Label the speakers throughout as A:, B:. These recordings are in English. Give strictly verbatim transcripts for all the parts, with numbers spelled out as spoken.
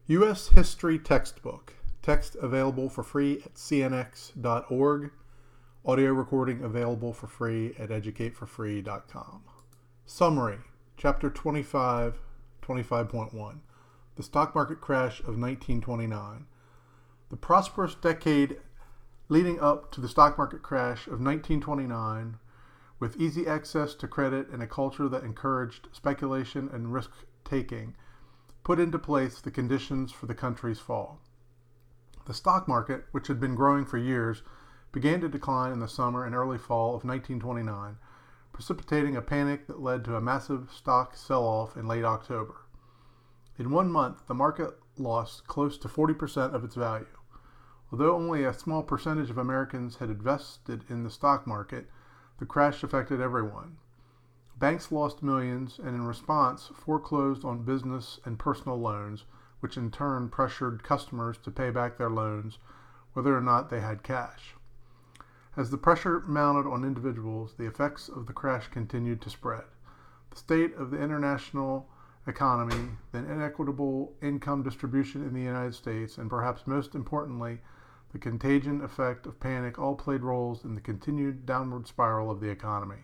A: U S History Textbook. Text available for free at c n x dot org. Audio recording available for free at educate for free dot com. Summary. Chapter twenty-five, twenty-five point one. The Stock Market Crash of nineteen twenty-nine. The prosperous decade leading up to the stock market crash of nineteen twenty-nine, with easy access to credit and a culture that encouraged speculation and risk-taking, put into place the conditions for the country's fall. The stock market, which had been growing for years, began to decline in the summer and early fall of nineteen twenty-nine, precipitating a panic that led to a massive stock sell-off in late October. In one month, the market lost close to forty percent of its value. Although only a small percentage of Americans had invested in the stock market, the crash affected everyone. Banks lost millions and in response foreclosed on business and personal loans, which in turn pressured customers to pay back their loans whether or not they had cash. As the pressure mounted on individuals, the effects of the crash continued to spread. The state of the international economy, the inequitable income distribution in the United States, and perhaps most importantly, the contagion effect of panic all played roles in the continued downward spiral of the economy.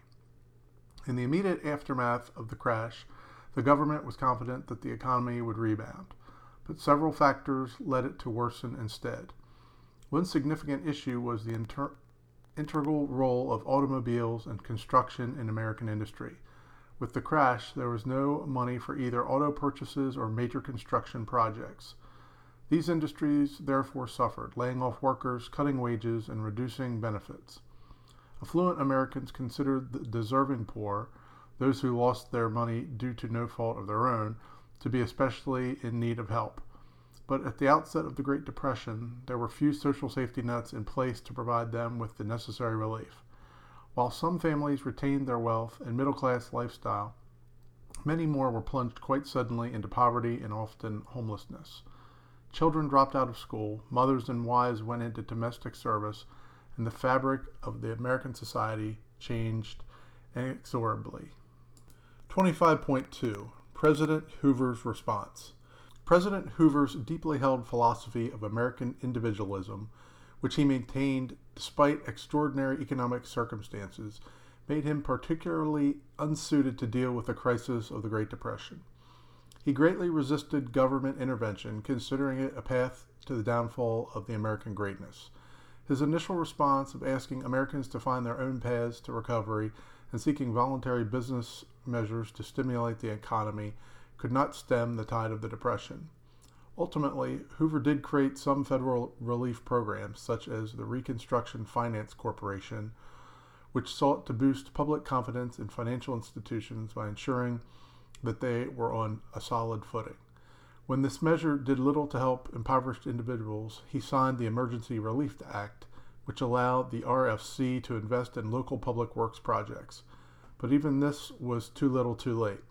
A: In the immediate aftermath of the crash, the government was confident that the economy would rebound, but several factors led it to worsen instead. One significant issue was the inter- integral role of automobiles and construction in American industry. With the crash, there was no money for either auto purchases or major construction projects. These industries therefore suffered, laying off workers, cutting wages, and reducing benefits. Affluent Americans considered the deserving poor, those who lost their money due to no fault of their own, to be especially in need of help. But at the outset of the Great Depression, there were few social safety nets in place to provide them with the necessary relief. While some families retained their wealth and middle-class lifestyle, many more were plunged quite suddenly into poverty and often homelessness. Children dropped out of school, mothers and wives went into domestic service, and the fabric of the American society changed inexorably. twenty-five point two. President Hoover's Response. President Hoover's deeply held philosophy of American individualism, which he maintained despite extraordinary economic circumstances, made him particularly unsuited to deal with the crisis of the Great Depression. He greatly resisted government intervention, considering it a path to the downfall of the American greatness. His initial response of asking Americans to find their own paths to recovery and seeking voluntary business measures to stimulate the economy could not stem the tide of the Depression. Ultimately, Hoover did create some federal relief programs, such as the Reconstruction Finance Corporation, which sought to boost public confidence in financial institutions by ensuring that they were on a solid footing. When this measure did little to help impoverished individuals, he signed the Emergency Relief Act, which allowed the R F C to invest in local public works projects. But even this was too little too late.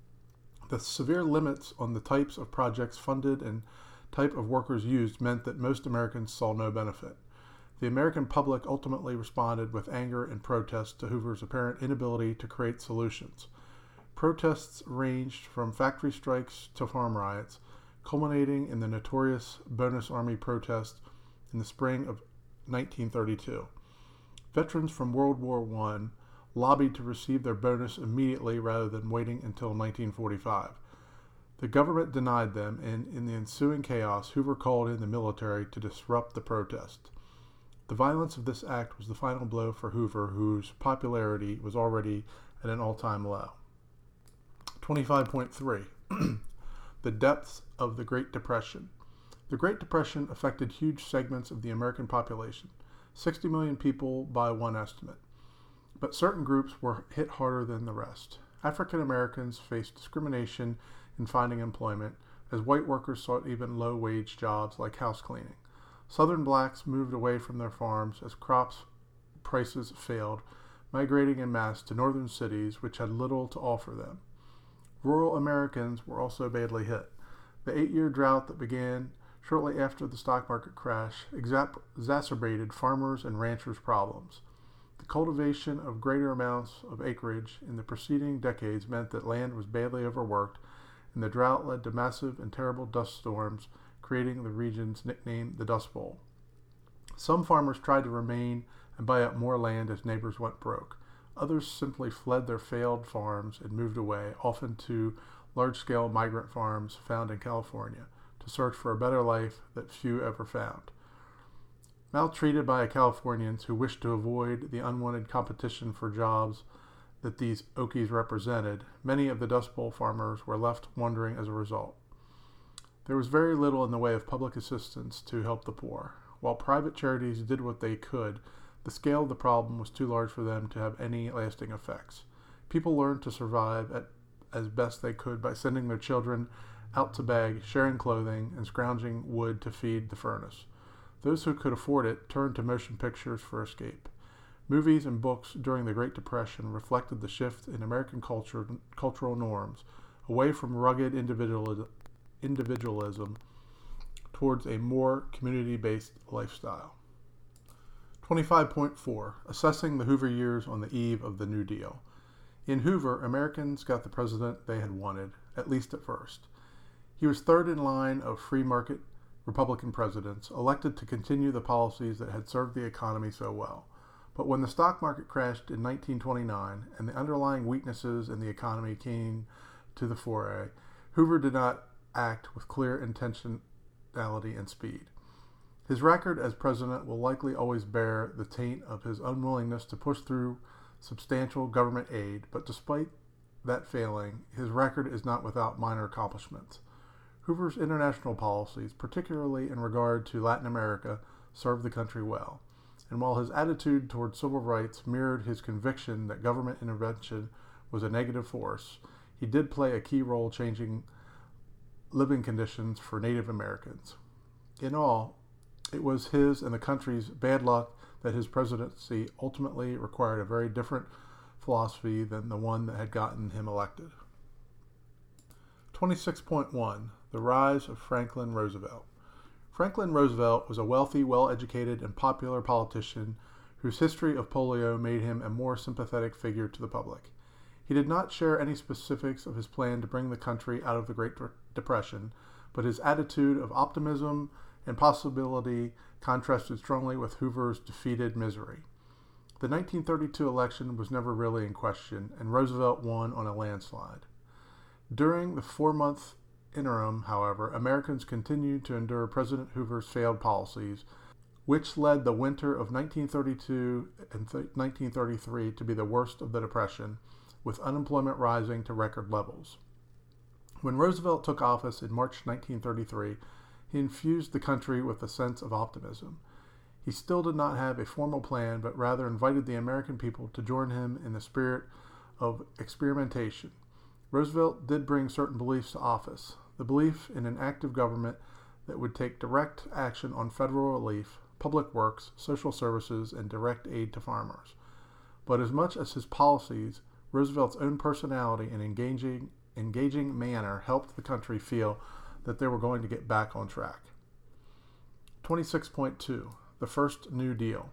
A: The severe limits on the types of projects funded and type of workers used meant that most Americans saw no benefit. The American public ultimately responded with anger and protest to Hoover's apparent inability to create solutions. Protests ranged from factory strikes to farm riots, culminating in the notorious Bonus Army protest in the spring of nineteen thirty-two. Veterans from World War One lobbied to receive their bonus immediately rather than waiting until nineteen forty-five. The government denied them, and in the ensuing chaos, Hoover called in the military to disrupt the protest. The violence of this act was the final blow for Hoover, whose popularity was already at an all-time low. twenty-five point three. The depths of the Great Depression. The Great Depression affected huge segments of the American population, sixty million people by one estimate. But certain groups were hit harder than the rest. African Americans faced discrimination in finding employment, as white workers sought even low-wage jobs like house cleaning. Southern blacks moved away from their farms as crops prices failed, migrating en masse to northern cities which had little to offer them. Rural Americans were also badly hit. The eight-year drought that began shortly after the stock market crash exap- exacerbated farmers' and ranchers' problems. The cultivation of greater amounts of acreage in the preceding decades meant that land was badly overworked and the drought led to massive and terrible dust storms, creating the region's nickname the Dust Bowl. Some farmers tried to remain and buy up more land as neighbors went broke. Others simply fled their failed farms and moved away, often to large-scale migrant farms found in California, to search for a better life that few ever found. Maltreated by Californians who wished to avoid the unwanted competition for jobs that these Okies represented, many of the Dust Bowl farmers were left wondering as a result. There was very little in the way of public assistance to help the poor. While private charities did what they could, the scale of the problem was too large for them to have any lasting effects. People learned to survive at, as best they could by sending their children out to beg, sharing clothing, and scrounging wood to feed the furnace. Those who could afford it turned to motion pictures for escape. Movies and books during the Great Depression reflected the shift in American culture, cultural norms, away from rugged individual, individualism towards a more community-based lifestyle. twenty-five point four. Assessing the Hoover years on the eve of the New Deal. In Hoover, Americans got the president they had wanted, at least at first. He was third in line of free market Republican presidents, elected to continue the policies that had served the economy so well. But when the stock market crashed in nineteen twenty-nine and the underlying weaknesses in the economy came to the fore, Hoover did not act with clear intentionality and speed. His record as president will likely always bear the taint of his unwillingness to push through substantial government aid, but despite that failing, his record is not without minor accomplishments. Hoover's international policies, particularly in regard to Latin America, served the country well. And while his attitude toward civil rights mirrored his conviction that government intervention was a negative force, he did play a key role changing living conditions for Native Americans. In all, it was his and the country's bad luck that his presidency ultimately required a very different philosophy than the one that had gotten him elected. twenty-six point one. The Rise of Franklin Roosevelt. Franklin Roosevelt was a wealthy, well-educated, and popular politician whose history of polio made him a more sympathetic figure to the public. He did not share any specifics of his plan to bring the country out of the Great Depression, but his attitude of optimism and possibility contrasted strongly with Hoover's defeated misery. The nineteen thirty-two election was never really in question, and Roosevelt won on a landslide. During the four-month interim, however, Americans continued to endure President Hoover's failed policies, which led the winter of nineteen thirty-two and th- nineteen thirty-three to be the worst of the Depression, with unemployment rising to record levels. When Roosevelt took office in March nineteen thirty-three, he infused the country with a sense of optimism. He still did not have a formal plan, but rather invited the American people to join him in the spirit of experimentation. Roosevelt did bring certain beliefs to office. The belief in an active government that would take direct action on federal relief, public works, social services, and direct aid to farmers. But as much as his policies, Roosevelt's own personality and engaging, engaging manner helped the country feel that they were going to get back on track. twenty-six point two. The First New Deal.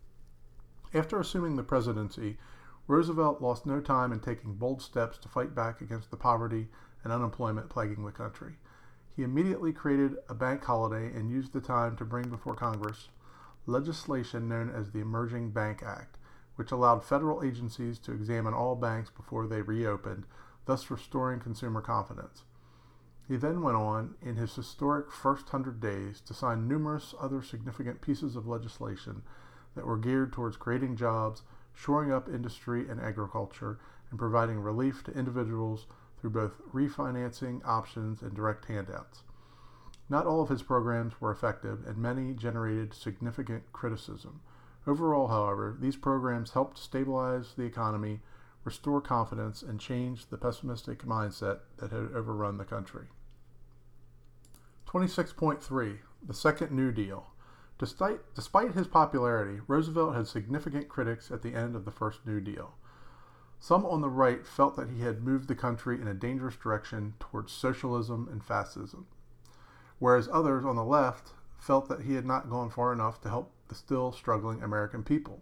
A: After assuming the presidency, Roosevelt lost no time in taking bold steps to fight back against the poverty and unemployment plaguing the country. He immediately created a bank holiday and used the time to bring before Congress legislation known as the Emerging Bank Act, which allowed federal agencies to examine all banks before they reopened, thus restoring consumer confidence. He then went on, in his historic first hundred days, to sign numerous other significant pieces of legislation that were geared towards creating jobs, shoring up industry and agriculture, and providing relief to individuals through both refinancing options and direct handouts. Not all of his programs were effective, and many generated significant criticism. Overall, however, these programs helped stabilize the economy, restore confidence, and change the pessimistic mindset that had overrun the country. twenty-six point three. The Second New Deal. Despite, despite his popularity, Roosevelt had significant critics at the end of the First New Deal. Some on the right felt that he had moved the country in a dangerous direction towards socialism and fascism, whereas others on the left felt that he had not gone far enough to help the still struggling American people.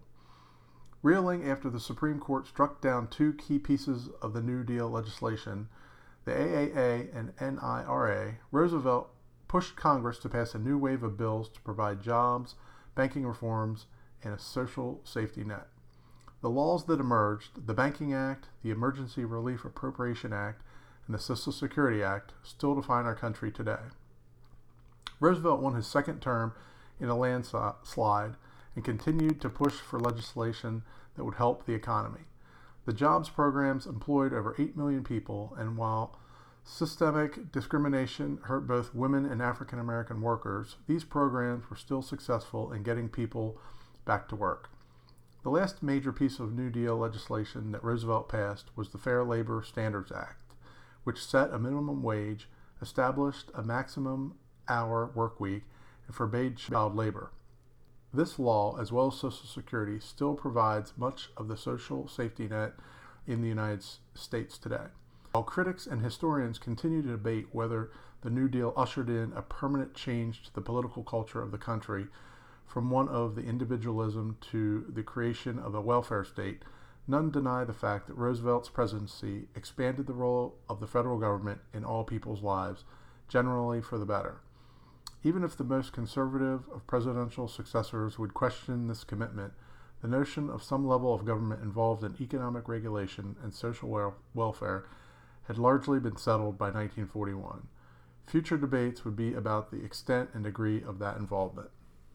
A: Reeling after the Supreme Court struck down two key pieces of the New Deal legislation, the A A A and N I R A, Roosevelt pushed Congress to pass a new wave of bills to provide jobs, banking reforms, and a social safety net. The laws that emerged, the Banking Act, the Emergency Relief Appropriation Act, and the Social Security Act, still define our country today. Roosevelt won his second term in a landslide and continued to push for legislation that would help the economy. The jobs programs employed over eight million people, and while systemic discrimination hurt both women and African American workers, these programs were still successful in getting people back to work. The last major piece of New Deal legislation that Roosevelt passed was the Fair Labor Standards Act, which set a minimum wage, established a maximum hour work week, and forbade child labor. This law, as well as Social Security, still provides much of the social safety net in the United States today. While critics and historians continue to debate whether the New Deal ushered in a permanent change to the political culture of the country, from one of the individualism to the creation of a welfare state, none deny the fact that Roosevelt's presidency expanded the role of the federal government in all people's lives, generally for the better. Even if the most conservative of presidential successors would question this commitment, the notion of some level of government involved in economic regulation and social wel- welfare had largely been settled by nineteen forty-one. Future debates would be about the extent and degree of that involvement.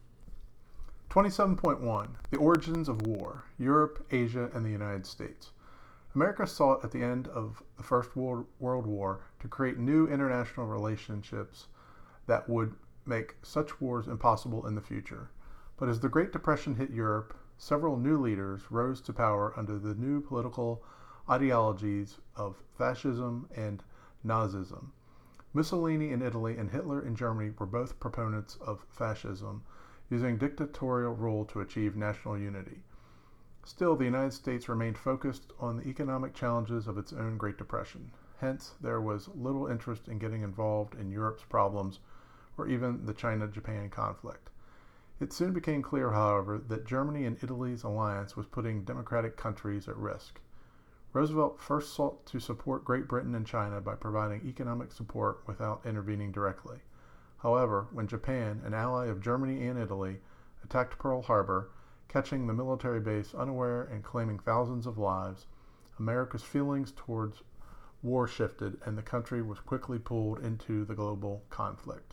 A: twenty-seven point one. The Origins of War, Europe, Asia, and the United States. America sought at the end of the First World War to create new international relationships that would make such wars impossible in the future. But as the Great Depression hit Europe, several new leaders rose to power under the new political ideologies of fascism and Nazism. Mussolini in Italy and Hitler in Germany were both proponents of fascism, using dictatorial rule to achieve national unity. Still, the United States remained focused on the economic challenges of its own Great Depression. Hence, there was little interest in getting involved in Europe's problems or even the China-Japan conflict. It soon became clear, however, that Germany and Italy's alliance was putting democratic countries at risk. Roosevelt first sought to support Great Britain and China by providing economic support without intervening directly. However, when Japan, an ally of Germany and Italy, attacked Pearl Harbor, catching the military base unaware and claiming thousands of lives, America's feelings towards war shifted and the country was quickly pulled into the global conflict.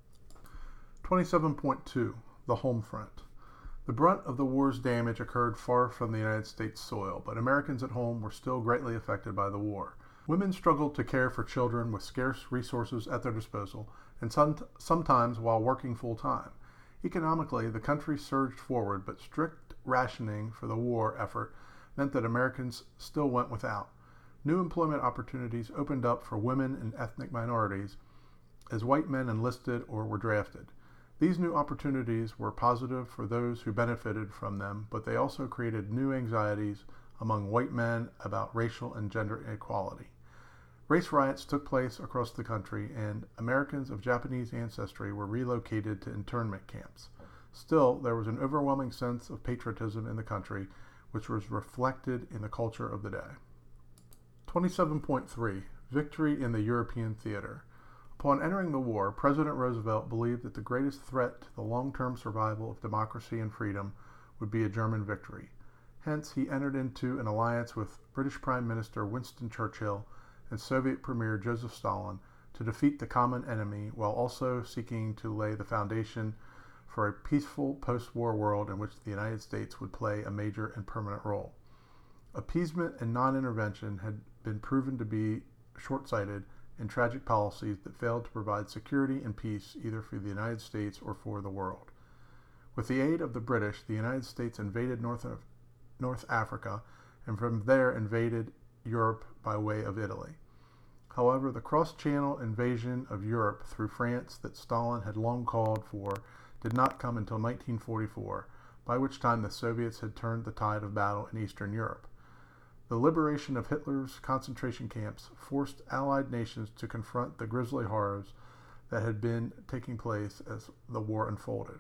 A: twenty-seven point two. The Home Front. The brunt of the war's damage occurred far from the United States soil, but Americans at home were still greatly affected by the war. Women struggled to care for children with scarce resources at their disposal, and some, sometimes while working full-time. Economically, the country surged forward, but strict rationing for the war effort meant that Americans still went without. New employment opportunities opened up for women and ethnic minorities as white men enlisted or were drafted. These new opportunities were positive for those who benefited from them, but they also created new anxieties among white men about racial and gender inequality. Race riots took place across the country, and Americans of Japanese ancestry were relocated to internment camps. Still, there was an overwhelming sense of patriotism in the country, which was reflected in the culture of the day. twenty-seven point three. Victory in the European Theater. Upon entering the war, President Roosevelt believed that the greatest threat to the long-term survival of democracy and freedom would be a German victory. Hence, he entered into an alliance with British Prime Minister Winston Churchill and Soviet Premier Joseph Stalin to defeat the common enemy, while also seeking to lay the foundation for a peaceful post-war world in which the United States would play a major and permanent role. Appeasement and non-intervention had been proven to be short-sighted and tragic policies that failed to provide security and peace either for the United States or for the world. With the aid of the British, the United States invaded North, North Africa and from there invaded Europe by way of Italy. However, the cross-channel invasion of Europe through France that Stalin had long called for did not come until nineteen forty-four, by which time the Soviets had turned the tide of battle in Eastern Europe. The liberation of Hitler's concentration camps forced Allied nations to confront the grisly horrors that had been taking place as the war unfolded.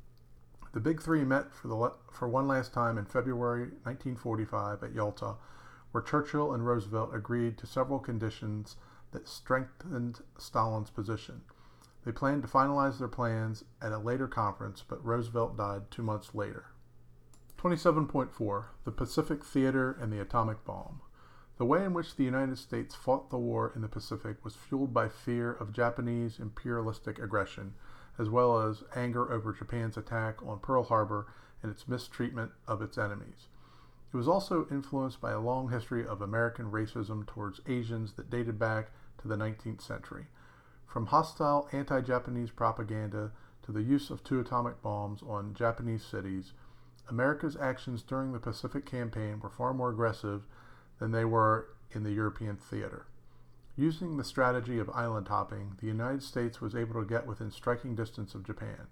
A: The Big Three met for, the, for one last time in February nineteen forty-five at Yalta, where Churchill and Roosevelt agreed to several conditions that strengthened Stalin's position. They planned to finalize their plans at a later conference, but Roosevelt died two months later. twenty-seven point four. The Pacific Theater and the Atomic Bomb. The way in which the United States fought the war in the Pacific was fueled by fear of Japanese imperialistic aggression, as well as anger over Japan's attack on Pearl Harbor and its mistreatment of its enemies. It was also influenced by a long history of American racism towards Asians that dated back to the nineteenth century. From hostile anti-Japanese propaganda to the use of two atomic bombs on Japanese cities, America's actions during the Pacific Campaign were far more aggressive than they were in the European theater. Using the strategy of island hopping, the United States was able to get within striking distance of Japan.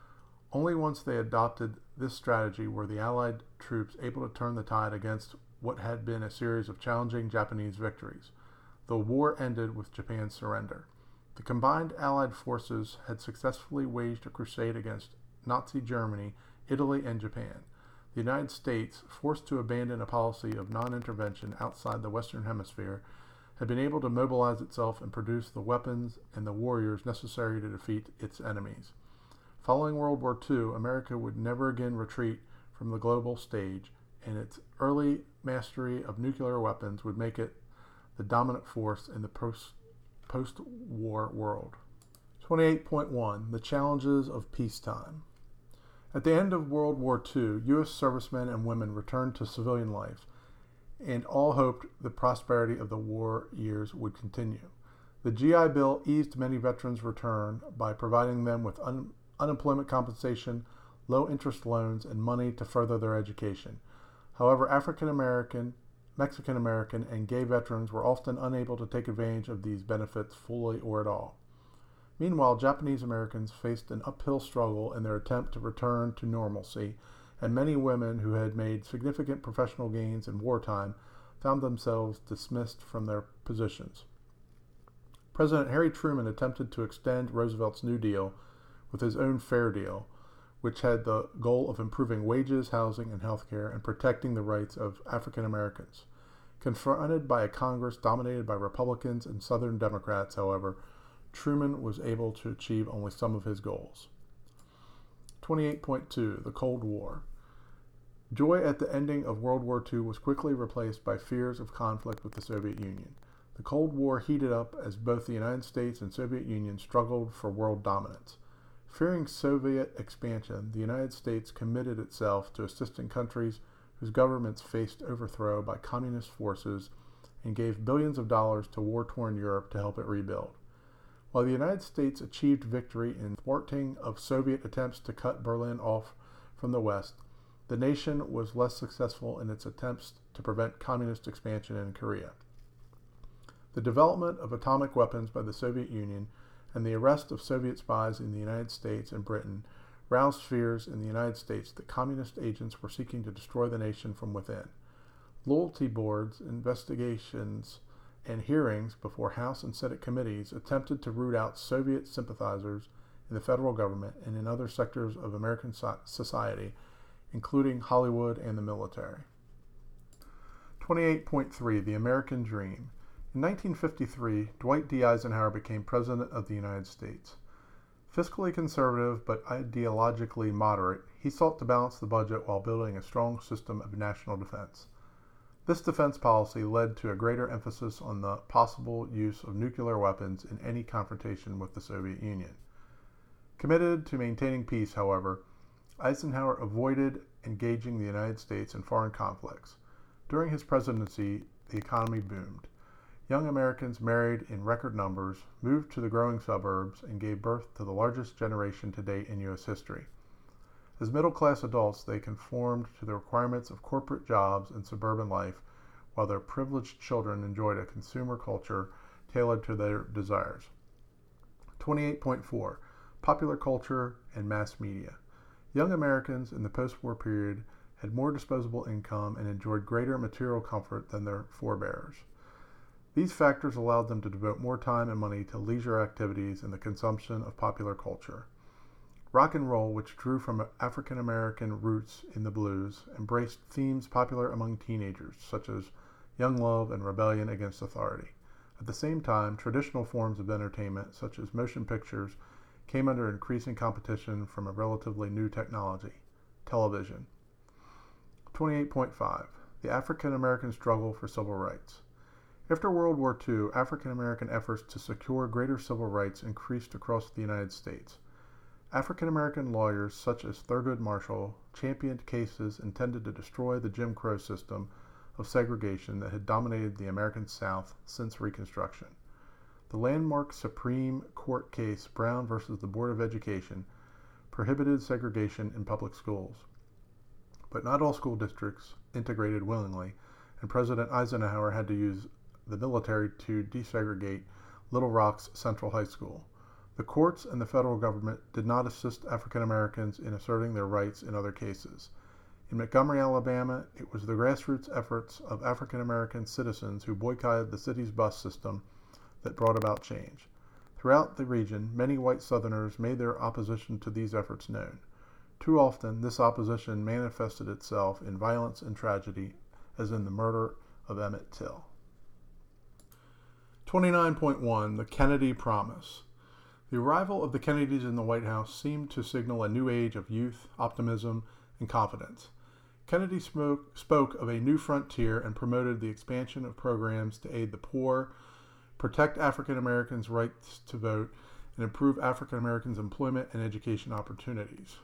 A: Only once they adopted this strategy were the Allied troops able to turn the tide against what had been a series of challenging Japanese victories. The war ended with Japan's surrender. The combined Allied forces had successfully waged a crusade against Nazi Germany, Italy, and Japan. The United States, forced to abandon a policy of non-intervention outside the Western Hemisphere, had been able to mobilize itself and produce the weapons and the warriors necessary to defeat its enemies. Following World War Two, America would never again retreat from the global stage, and its early mastery of nuclear weapons would make it the dominant force in the post, post-war world. twenty-eight point one. The Challenges of Peacetime. At the end of World War Two, U S servicemen and women returned to civilian life, and all hoped the prosperity of the war years would continue. The G I Bill eased many veterans' return by providing them with un- unemployment compensation, low-interest loans, and money to further their education. However, African American, Mexican American, and gay veterans were often unable to take advantage of these benefits fully or at all. Meanwhile, Japanese Americans faced an uphill struggle in their attempt to return to normalcy, and many women who had made significant professional gains in wartime found themselves dismissed from their positions. President Harry Truman attempted to extend Roosevelt's New Deal with his own Fair Deal, which had the goal of improving wages, housing, and health care, and protecting the rights of African Americans. Confronted by a Congress dominated by Republicans and Southern Democrats, however, Truman was able to achieve only some of his goals. twenty-eight point two. The Cold War. Joy at the ending of World War Two was quickly replaced by fears of conflict with the Soviet Union. The Cold War heated up as both the United States and Soviet Union struggled for world dominance. Fearing Soviet expansion, the United States committed itself to assisting countries whose governments faced overthrow by communist forces and gave billions of dollars to war-torn Europe to help it rebuild. While the United States achieved victory in thwarting of Soviet attempts to cut Berlin off from the West, the nation was less successful in its attempts to prevent communist expansion in Korea. The development of atomic weapons by the Soviet Union and the arrest of Soviet spies in the United States and Britain roused fears in the United States that communist agents were seeking to destroy the nation from within. Loyalty boards, investigations, and hearings before House and Senate committees attempted to root out Soviet sympathizers in the federal government and in other sectors of American society, including Hollywood and the military. twenty-eight point three. The American Dream. In nineteen fifty-three, Dwight D. Eisenhower became President of the United States. Fiscally conservative but ideologically moderate, he sought to balance the budget while building a strong system of national defense. This defense policy led to a greater emphasis on the possible use of nuclear weapons in any confrontation with the Soviet Union. Committed to maintaining peace, however, Eisenhower avoided engaging the United States in foreign conflicts. During his presidency, the economy boomed. Young Americans married in record numbers, moved to the growing suburbs, and gave birth to the largest generation to date in U S history. As middle-class adults, they conformed to the requirements of corporate jobs and suburban life, while their privileged children enjoyed a consumer culture tailored to their desires. twenty-eight point four. Popular culture and mass media. Young Americans in the post-war period had more disposable income and enjoyed greater material comfort than their forebears. These factors allowed them to devote more time and money to leisure activities and the consumption of popular culture. Rock and roll, which drew from African American roots in the blues, embraced themes popular among teenagers, such as young love and rebellion against authority. At the same time, traditional forms of entertainment, such as motion pictures, came under increasing competition from a relatively new technology, television. twenty-eight point five. The African American Struggle for Civil Rights. After World War Two, African American efforts to secure greater civil rights increased across the United States. African American lawyers such as Thurgood Marshall championed cases intended to destroy the Jim Crow system of segregation that had dominated the American South since Reconstruction. The landmark Supreme Court case Brown versus the Board of Education prohibited segregation in public schools. But not all school districts integrated willingly, and President Eisenhower had to use the military to desegregate Little Rock's Central High School. The courts and the federal government did not assist African Americans in asserting their rights in other cases. In Montgomery, Alabama, it was the grassroots efforts of African American citizens who boycotted the city's bus system that brought about change. Throughout the region, many white Southerners made their opposition to these efforts known. Too often, this opposition manifested itself in violence and tragedy, as in the murder of Emmett Till. twenty-nine point one. The Kennedy Promise. The arrival of the Kennedys in the White House seemed to signal a new age of youth, optimism, and confidence. Kennedy spoke, spoke of a new frontier and promoted the expansion of programs to aid the poor, protect African Americans' rights to vote, and improve African Americans' employment and education opportunities.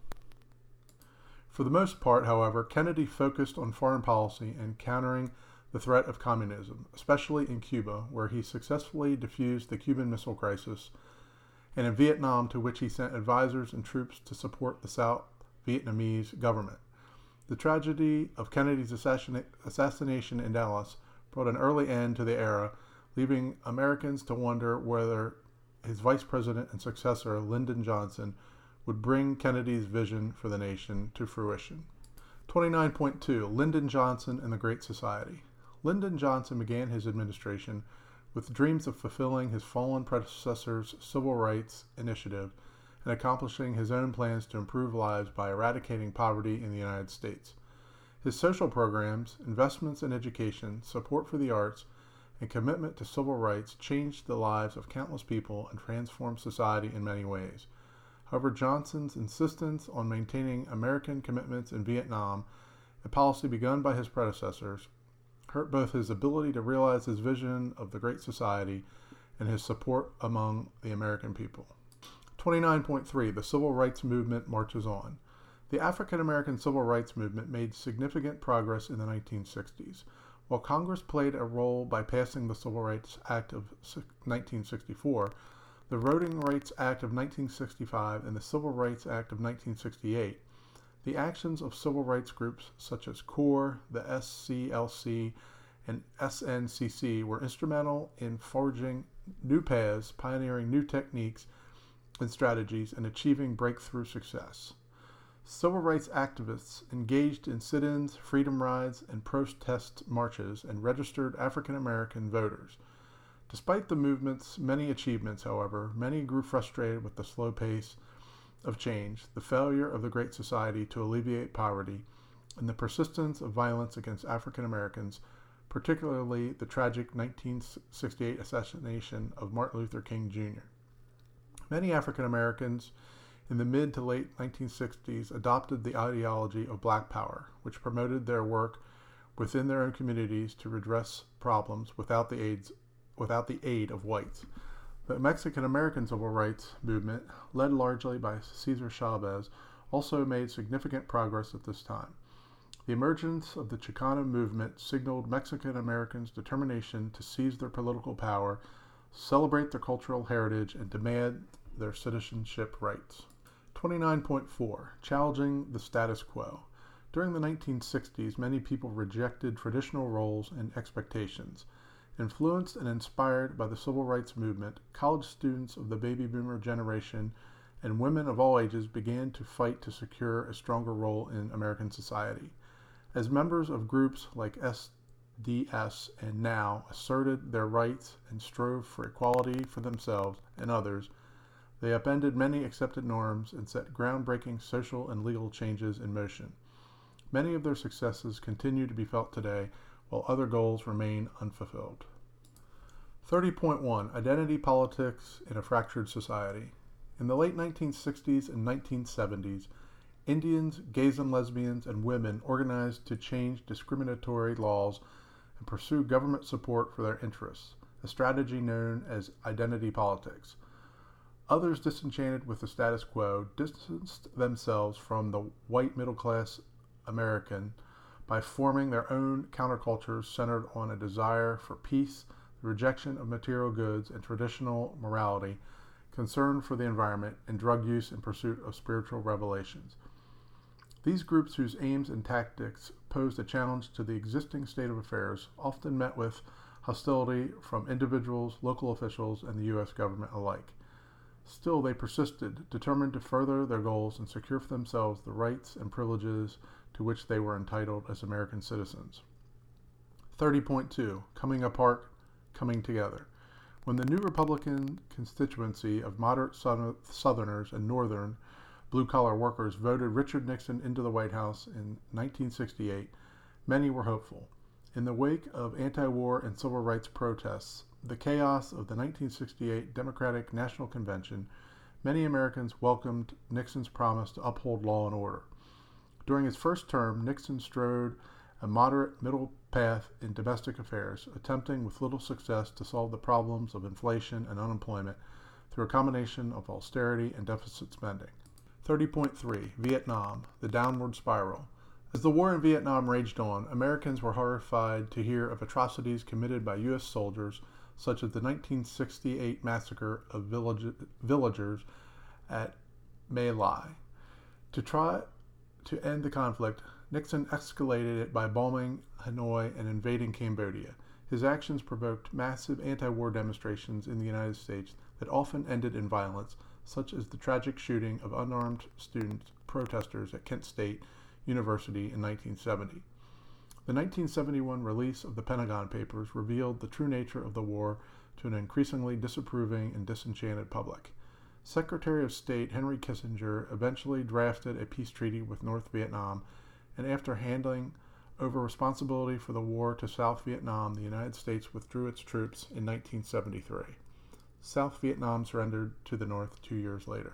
A: For the most part, however, Kennedy focused on foreign policy and countering the threat of communism, especially in Cuba, where he successfully diffused the Cuban Missile Crisis, and in Vietnam, to which he sent advisors and troops to support the South Vietnamese government. The tragedy of Kennedy's assassina- assassination in Dallas brought an early end to the era, leaving Americans to wonder whether his vice president and successor, Lyndon Johnson, would bring Kennedy's vision for the nation to fruition. twenty-nine point two. Lyndon Johnson and the Great Society. Lyndon Johnson began his administration with dreams of fulfilling his fallen predecessor's civil rights initiative and accomplishing his own plans to improve lives by eradicating poverty in the United States. His social programs, investments in education, support for the arts, and commitment to civil rights changed the lives of countless people and transformed society in many ways. However, Johnson's insistence on maintaining American commitments in Vietnam, a policy begun by his predecessors, hurt both his ability to realize his vision of the Great Society and his support among the American people. twenty-nine point three. The Civil Rights Movement marches on. The African American Civil Rights Movement made significant progress in the nineteen sixties. While Congress played a role by passing the Civil Rights Act of nineteen sixty-four, the Voting Rights Act of nineteen sixty-five, and the Civil Rights Act of nineteen sixty-eight, the actions of civil rights groups such as CORE, the S C L C, and S N C C were instrumental in forging new paths, pioneering new techniques and strategies, and achieving breakthrough success. Civil rights activists engaged in sit-ins, freedom rides, and protest marches, and registered African American voters. Despite the movement's many achievements, however, many grew frustrated with the slow pace of change, the failure of the Great Society to alleviate poverty, and the persistence of violence against African Americans, particularly the tragic nineteen sixty-eight assassination of Martin Luther King Junior Many African Americans in the mid to late nineteen sixties adopted the ideology of Black Power, which promoted their work within their own communities to redress problems without the aids, without the aid of whites. The Mexican American civil rights movement, led largely by Cesar Chavez, also made significant progress at this time. The emergence of the Chicano movement signaled Mexican Americans' determination to seize their political power, celebrate their cultural heritage, and demand their citizenship rights. twenty-nine point four. Challenging the status quo. During the nineteen sixties, many people rejected traditional roles and expectations. Influenced and inspired by the civil rights movement, college students of the baby boomer generation and women of all ages began to fight to secure a stronger role in American society. As members of groups like S D S and NOW asserted their rights and strove for equality for themselves and others, they upended many accepted norms and set groundbreaking social and legal changes in motion. Many of their successes continue to be felt today, while other goals remain unfulfilled. thirty point one Identity Politics in a Fractured Society. In the late nineteen sixties and nineteen seventies, Indians, gays and lesbians, and women organized to change discriminatory laws and pursue government support for their interests, a strategy known as identity politics. Others, disenchanted with the status quo, distanced themselves from the white middle-class American by forming their own countercultures centered on a desire for peace, the rejection of material goods and traditional morality, concern for the environment, and drug use in pursuit of spiritual revelations. These groups, whose aims and tactics posed a challenge to the existing state of affairs, often met with hostility from individuals, local officials, and the U S government alike. Still, they persisted, determined to further their goals and secure for themselves the rights and privileges to which they were entitled as American citizens. thirty point two Coming Apart, Coming Together. When the new Republican constituency of moderate Southerners and Northern blue-collar workers voted Richard Nixon into the White House in nineteen sixty-eight, many were hopeful. In the wake of anti-war and civil rights protests, the chaos of the nineteen sixty-eight Democratic National Convention, many Americans welcomed Nixon's promise to uphold law and order. During his first term, Nixon strode a moderate middle path in domestic affairs, attempting with little success to solve the problems of inflation and unemployment through a combination of austerity and deficit spending. thirty point three Vietnam, the Downward Spiral. As the war in Vietnam raged on, Americans were horrified to hear of atrocities committed by U S soldiers, such as the nineteen sixty-eight massacre of village, villagers at My Lai. To try to end the conflict, Nixon escalated it by bombing Hanoi and invading Cambodia. His actions provoked massive anti-war demonstrations in the United States that often ended in violence, such as the tragic shooting of unarmed student protesters at Kent State University in nineteen seventy. The nineteen seventy-one release of the Pentagon Papers revealed the true nature of the war to an increasingly disapproving and disenchanted public. Secretary of State Henry Kissinger eventually drafted a peace treaty with North Vietnam, and after handing over responsibility for the war to South Vietnam, the United States withdrew its troops in nineteen seventy-three. South Vietnam surrendered to the North two years later.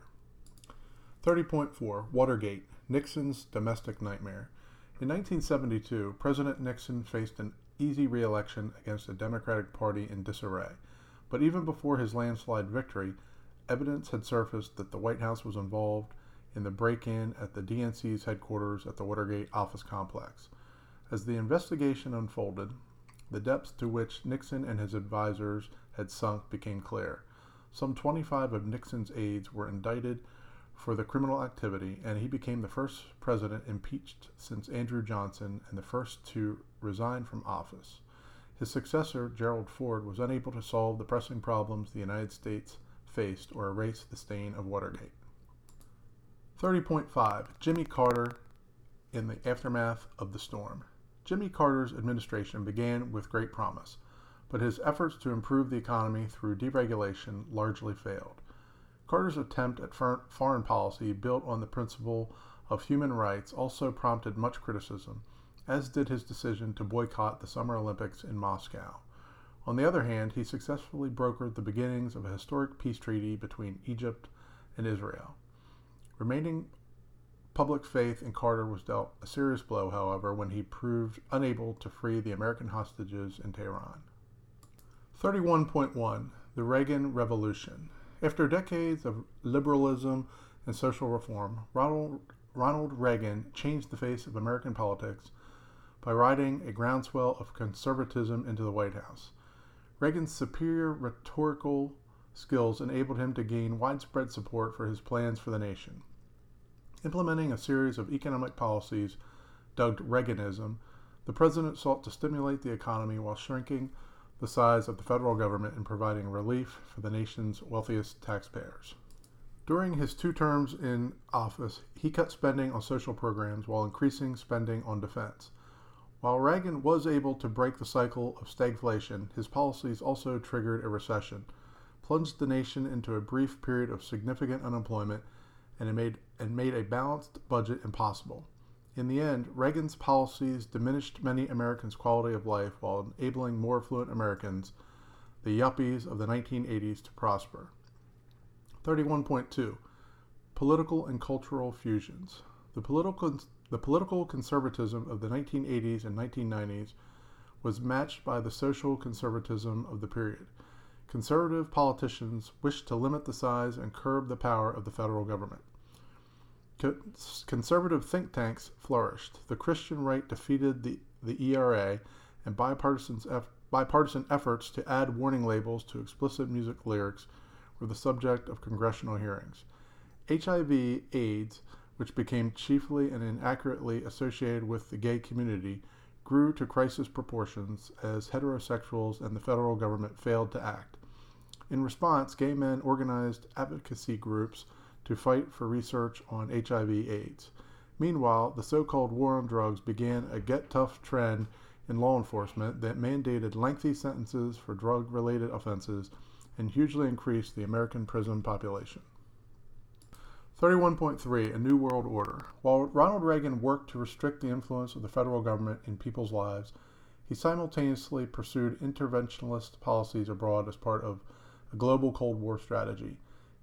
A: thirty point four Watergate, Nixon's domestic nightmare. In nineteen seventy-two, President Nixon faced an easy re-election against a Democratic Party in disarray. But even before his landslide victory, evidence had surfaced that the White House was involved in the break-in at the D N C's headquarters at the Watergate office complex. As the investigation unfolded, the depths to which Nixon and his advisors had sunk became clear. Some twenty-five of Nixon's aides were indicted for the criminal activity, and he became the first president impeached since Andrew Johnson and the first to resign from office. His successor, Gerald Ford, was unable to solve the pressing problems the United States faced or erase the stain of Watergate. thirty point five Jimmy Carter in the aftermath of the storm. Jimmy Carter's administration began with great promise, but his efforts to improve the economy through deregulation largely failed. Carter's attempt at foreign policy built on the principle of human rights also prompted much criticism, as did his decision to boycott the Summer Olympics in Moscow. On the other hand, he successfully brokered the beginnings of a historic peace treaty between Egypt and Israel. Remaining public faith in Carter was dealt a serious blow, however, when he proved unable to free the American hostages in Tehran. thirty-one point one The Reagan Revolution. After decades of liberalism and social reform, Ronald, Ronald Reagan changed the face of American politics by riding a groundswell of conservatism into the White House. Reagan's superior rhetorical skills enabled him to gain widespread support for his plans for the nation. Implementing a series of economic policies dubbed Reaganism, the president sought to stimulate the economy while shrinking the size of the federal government and providing relief for the nation's wealthiest taxpayers. During his two terms in office, he cut spending on social programs while increasing spending on defense. While Reagan was able to break the cycle of stagflation, his policies also triggered a recession, plunged the nation into a brief period of significant unemployment, and it made, and made a balanced budget impossible. In the end, Reagan's policies diminished many Americans' quality of life while enabling more affluent Americans the yuppies of the nineteen eighties to prosper. thirty-one point two. Political and cultural fusions. The political, the political conservatism of the nineteen eighties and nineteen nineties was matched by the social conservatism of the period. Conservative politicians wished to limit the size and curb the power of the federal government. Conservative think tanks flourished. The Christian right defeated the, the E R A, and bipartisan, bipartisan efforts to add warning labels to explicit music lyrics were the subject of congressional hearings. H I V AIDS, which became chiefly and inaccurately associated with the gay community, grew to crisis proportions as heterosexuals and the federal government failed to act. In response, gay men organized advocacy groups to fight for research on H I V AIDS. Meanwhile, the so-called war on drugs began a get-tough trend in law enforcement that mandated lengthy sentences for drug-related offenses and hugely increased the American prison population. thirty-one point three. A New World Order. While Ronald Reagan worked to restrict the influence of the federal government in people's lives, he simultaneously pursued interventionist policies abroad as part of a global Cold War strategy.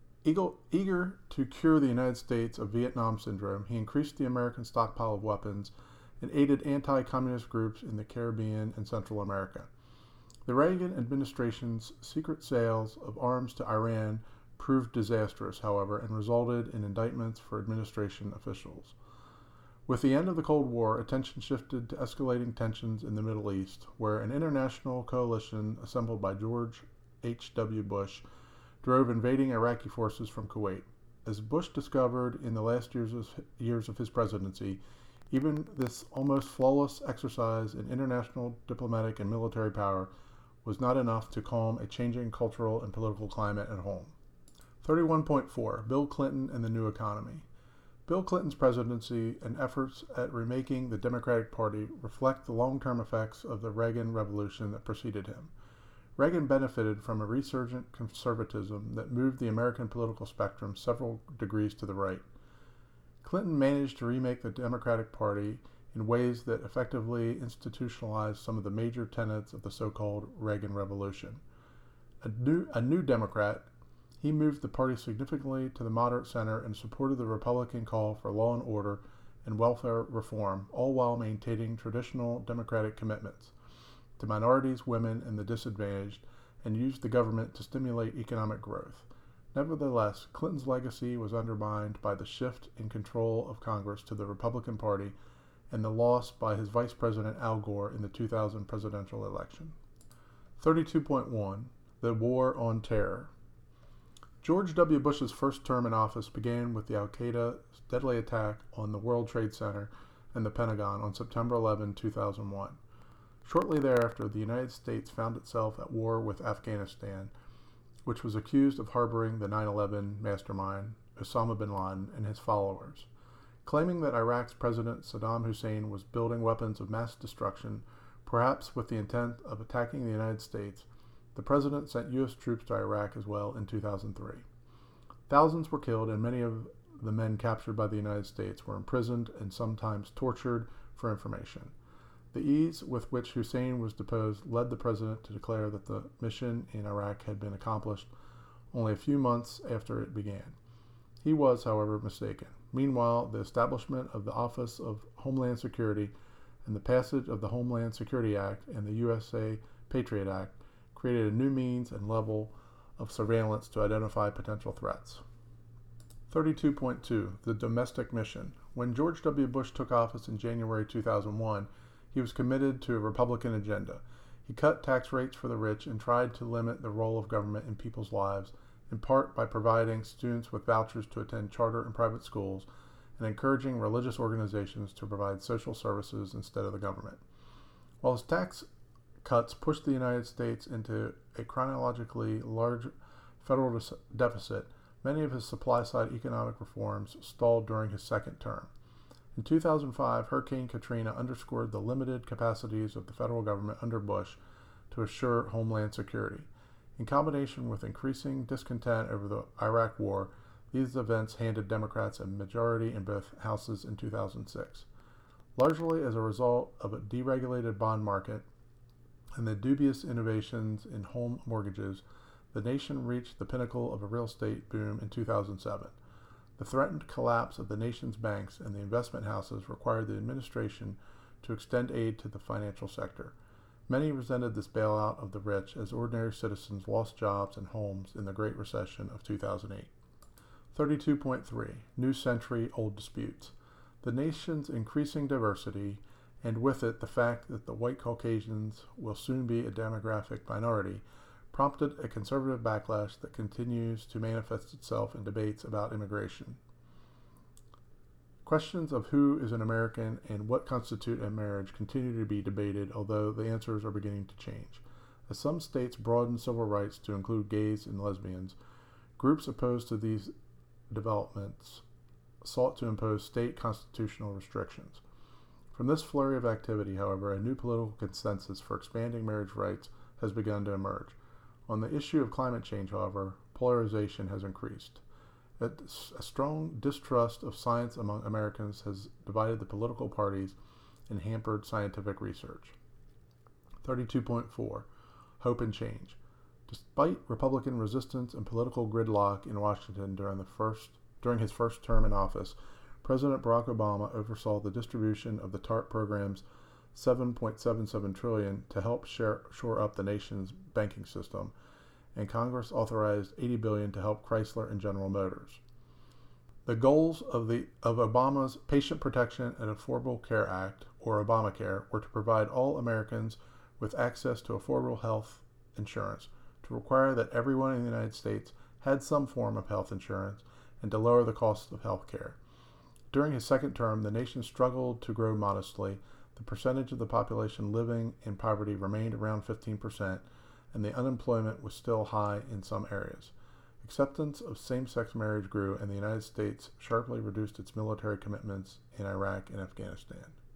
A: Eager to cure the United States of Vietnam syndrome, he increased the American stockpile of weapons and aided anti-communist groups in the Caribbean and Central America. The Reagan administration's secret sales of arms to Iran proved disastrous, however, and resulted in indictments for administration officials. With the end of the Cold War, attention shifted to escalating tensions in the Middle East, where an international coalition assembled by George H W Bush drove invading Iraqi forces from Kuwait. As Bush discovered in the last years of, years of his presidency, even this almost flawless exercise in international diplomatic and military power was not enough to calm a changing cultural and political climate at home. thirty-one point four. Bill Clinton and the New Economy. Bill Clinton's presidency and efforts at remaking the Democratic Party reflect the long-term effects of the Reagan Revolution that preceded him. Reagan benefited from a resurgent conservatism that moved the American political spectrum several degrees to the right. Clinton managed to remake the Democratic Party in ways that effectively institutionalized some of the major tenets of the so-called Reagan Revolution. A new, a new Democrat, he moved the party significantly to the moderate center and supported the Republican call for law and order and welfare reform, all while maintaining traditional Democratic commitments to minorities, women, and the disadvantaged, and used the government to stimulate economic growth. Nevertheless, Clinton's legacy was undermined by the shift in control of Congress to the Republican Party and the loss by his Vice President Al Gore in the two thousand presidential election. thirty-two point one. The War on Terror. George W. Bush's first term in office began with the Al-Qaeda's deadly attack on the World Trade Center and the Pentagon on September eleventh, two thousand one. Shortly thereafter, the United States found itself at war with Afghanistan, which was accused of harboring the nine eleven mastermind, Osama bin Laden, and his followers. Claiming that Iraq's President Saddam Hussein was building weapons of mass destruction, perhaps with the intent of attacking the United States, the President sent U S troops to Iraq as well in two thousand three. Thousands were killed, and many of the men captured by the United States were imprisoned and sometimes tortured for information. The ease with which Hussein was deposed led the president to declare that the mission in Iraq had been accomplished only a few months after it began. He was, however, mistaken. Meanwhile, the establishment of the Office of Homeland Security and the passage of the Homeland Security Act and the U S A Patriot Act created a new means and level of surveillance to identify potential threats. thirty-two point two. The Domestic Mission. When George W. Bush took office in January two thousand one, he was committed to a Republican agenda. He cut tax rates for the rich and tried to limit the role of government in people's lives, in part by providing students with vouchers to attend charter and private schools and encouraging religious organizations to provide social services instead of the government. While his tax cuts pushed the United States into a chronologically large federal deficit, many of his supply-side economic reforms stalled during his second term. In two thousand five, Hurricane Katrina underscored the limited capacities of the federal government under Bush to assure homeland security. In combination with increasing discontent over the Iraq War, these events handed Democrats a majority in both houses in two thousand six. Largely as a result of a deregulated bond market and the dubious innovations in home mortgages, the nation reached the pinnacle of a real estate boom in two thousand seven. The threatened collapse of the nation's banks and the investment houses required the administration to extend aid to the financial sector. Many resented this bailout of the rich as ordinary citizens lost jobs and homes in the Great Recession of two thousand eight. thirty-two point three. New Century Old Disputes. The nation's increasing diversity, and with it the fact that the white Caucasians will soon be a demographic minority, prompted a conservative backlash that continues to manifest itself in debates about immigration. Questions of who is an American and what constitutes a marriage continue to be debated, although the answers are beginning to change. As some states broaden civil rights to include gays and lesbians, groups opposed to these developments sought to impose state constitutional restrictions. From this flurry of activity, however, a new political consensus for expanding marriage rights has begun to emerge. On the issue of climate change, however, polarization has increased. A strong distrust of science among Americans has divided the political parties and hampered scientific research. thirty-two point four. Hope and Change. Despite Republican resistance and political gridlock in Washington during the first during his first term in office, President Barack Obama oversaw the distribution of the TARP program's seven point seven seven trillion dollars to help share, shore up the nation's banking system, and Congress authorized eighty billion dollars to help Chrysler and General Motors. The goals of the of Obama's Patient Protection and Affordable Care Act, or Obamacare, were to provide all Americans with access to affordable health insurance, to require that everyone in the United States had some form of health insurance, and to lower the cost of health care. During his second term, the nation struggled to grow modestly. The percentage of the population living in poverty remained around fifteen percent, and the unemployment was still high in some areas. Acceptance of same-sex marriage grew, and the United States sharply reduced its military commitments in Iraq and Afghanistan.